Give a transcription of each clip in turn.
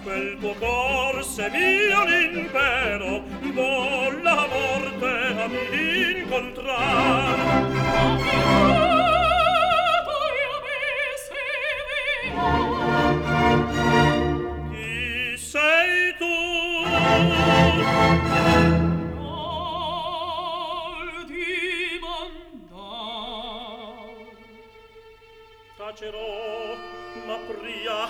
quel tuo cor se mio l'impero vuol la morte a mi incontrar. Chi sei tu? Tacerò, ma pria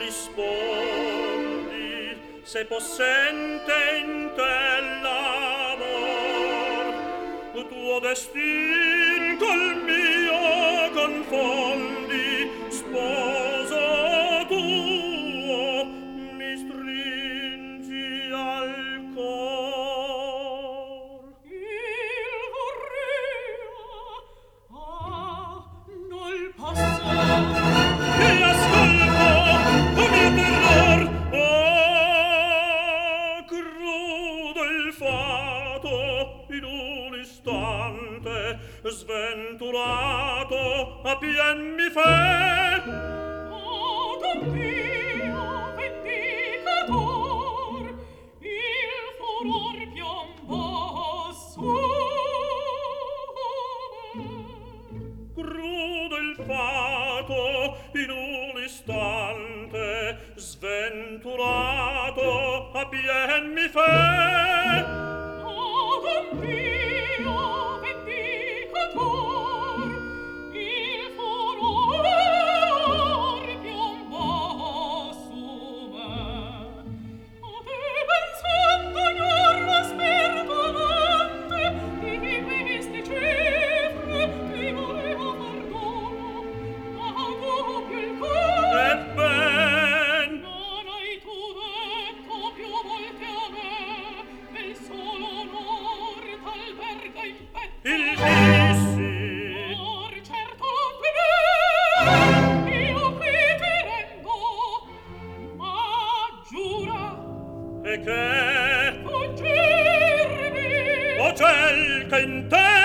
rispondi se possente in te l'amor, tuo destin col mio confondi, sposo tuo mi stringi al cor. Il vorrea, non posso. E ascolto, o mio terror, crudo il fato in un istante, sventurato a pien mi fe. Don Dio, vendicator, il furor piombo su me. Crudo il fato in un istante, sventurato a pien mi fe. Don Dio, vendicator, il furor piombo su me. A te pensando ignoro spiritualmente di questi cifre ti volevo far dono, ma doppio il cor. Ebben, Non hai tu detto più volte a me che il solo onor t'alberga in petto. il dissi, Or certo te io qui ti rendo, ma giura e che fuggirmi. o quel che in te